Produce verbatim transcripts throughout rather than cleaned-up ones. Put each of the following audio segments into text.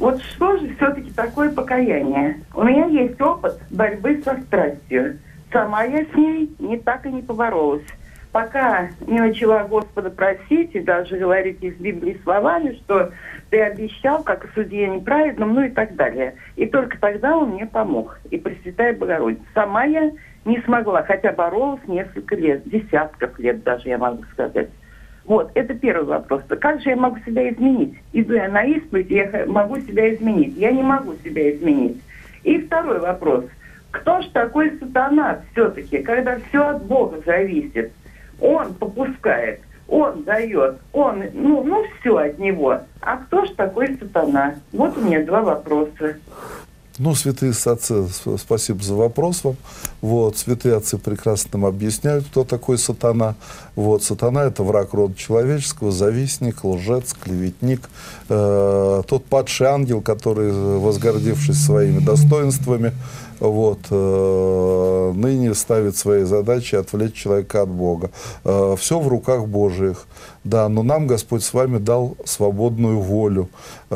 Вот что же все-таки такое покаяние? У меня есть опыт борьбы со страстью. Сама я с ней не так и не поборолась. Пока не начала Господа просить и даже говорить из Библии словами, что ты обещал, как и судье неправедным, ну и так далее. И только тогда он мне помог. И Пресвятая Богородица. Сама я не смогла, хотя боролась несколько лет, десятков лет даже, я могу сказать. Вот, это первый вопрос. Как же я могу себя изменить? Иду я на исповедь, я могу себя изменить. Я не могу себя изменить. И второй вопрос. Кто ж такой сатана все-таки, когда все от Бога зависит? Он попускает, он дает, он, ну, ну все от него. А кто ж такой сатана? Вот у меня два вопроса. Ну, святые отцы, спасибо за вопрос вам. Вот, святые отцы прекрасно нам объясняют, кто такой сатана. Вот, сатана – это враг рода человеческого, завистник, лжец, клеветник. Э, тот падший ангел, который, возгордившись своими достоинствами, вот, э, ныне ставит своей задачей отвлечь человека от Бога. Э, все в руках Божьих. Да, но нам Господь с вами дал свободную волю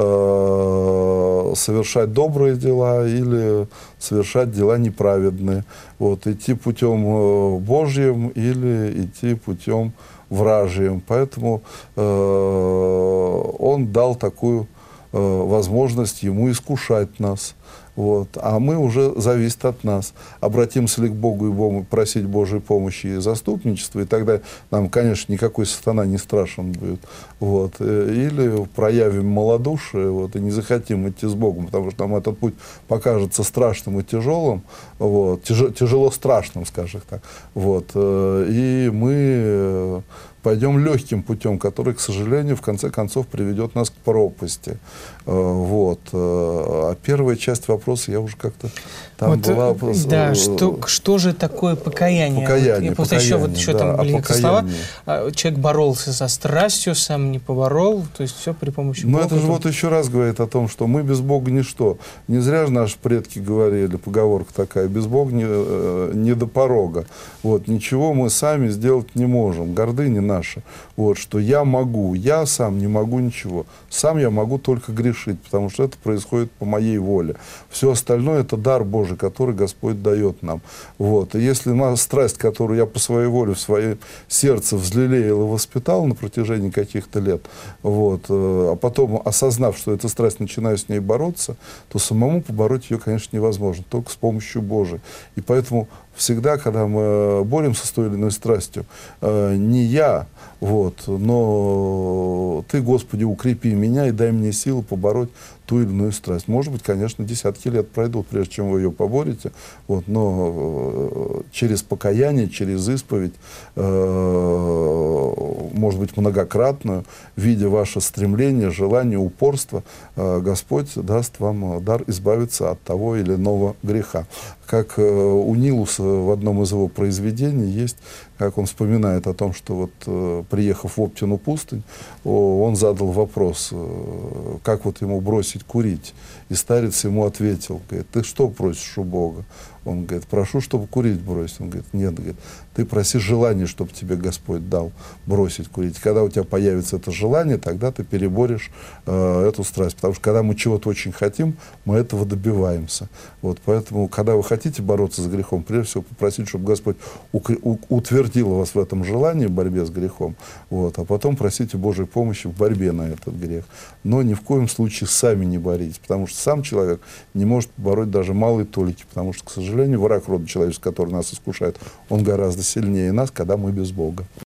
э, совершать добрые дела или совершать дела неправедные. Вот, идти путем Божьим или идти путем вражьим. Поэтому э, Он дал такую э, возможность ему искушать нас. Вот. А мы уже зависит от нас. Обратимся ли к Богу и Богу просить Божьей помощи и заступничества, и тогда нам, конечно, никакой сатана не страшен будет. Вот. Или проявим малодушие, вот, и не захотим идти с Богом, потому что нам этот путь покажется страшным и тяжелым, вот, тяж, тяжело страшным, скажем так. Вот. И мы пойдем легким путем, который, к сожалению, в конце концов приведет нас к пропасти. Вот. А первая часть вопроса я уже как-то там вот, была... Да, что, что же такое покаяние? Покаяние, вот, просто покаяние, еще, вот, еще да, там были какие-то слова. Человек боролся со страстью, сам не поборол, то есть все при помощи Но Бога. это же вот еще раз говорит о том, что мы без Бога ничто. Не зря же наши предки говорили, поговорка такая, без Бога не, не до порога. Вот, ничего мы сами сделать не можем, гордыня наша. Вот, что я могу, я сам не могу ничего. Сам я могу только грешить, потому что это происходит по моей воле. Все остальное — это дар Божий, который Господь дает нам. Вот. И если страсть, которую я по своей воле в своем сердце взлелеял и воспитал на протяжении каких-то лет, вот, а потом, осознав, что эта страсть, начинаю с ней бороться, то самому побороть ее, конечно, невозможно, только с помощью Божией. И поэтому всегда, когда мы боремся с той или иной страстью, не я, вот, но Ты, Господи, укрепи меня и дай мне силы побороть ту или иную страсть. Может быть, конечно, десятки лет пройдут, прежде чем вы ее поборете, вот, но через покаяние, через исповедь, может быть, многократную, видя ваше стремление, желание, упорство, Господь даст вам дар избавиться от того или иного греха. Как у Нилуса в одном из его произведений есть, как он вспоминает о том, что вот, приехав в Оптину пустынь, он задал вопрос, как вот ему бросить курить. И старец ему ответил, говорит: ты что просишь у Бога? Он говорит: прошу, чтобы курить бросить. Он говорит: нет, говорит, ты проси желание, чтобы тебе Господь дал бросить курить. Когда у тебя появится это желание, тогда ты переборешь э, эту страсть. Потому что когда мы чего-то очень хотим, мы этого добиваемся. Вот, поэтому, когда вы хотите бороться с грехом, прежде всего попросите, чтобы Господь утвердил вас в этом желании, в борьбе с грехом, вот, а потом просите Божьей помощи в борьбе на этот грех. Но ни в коем случае сами не боритесь, потому что сам человек не может побороть даже малые толики, потому что, к сожалению, враг рода человеческого, который нас искушает, он гораздо сильнее нас, когда мы без Бога.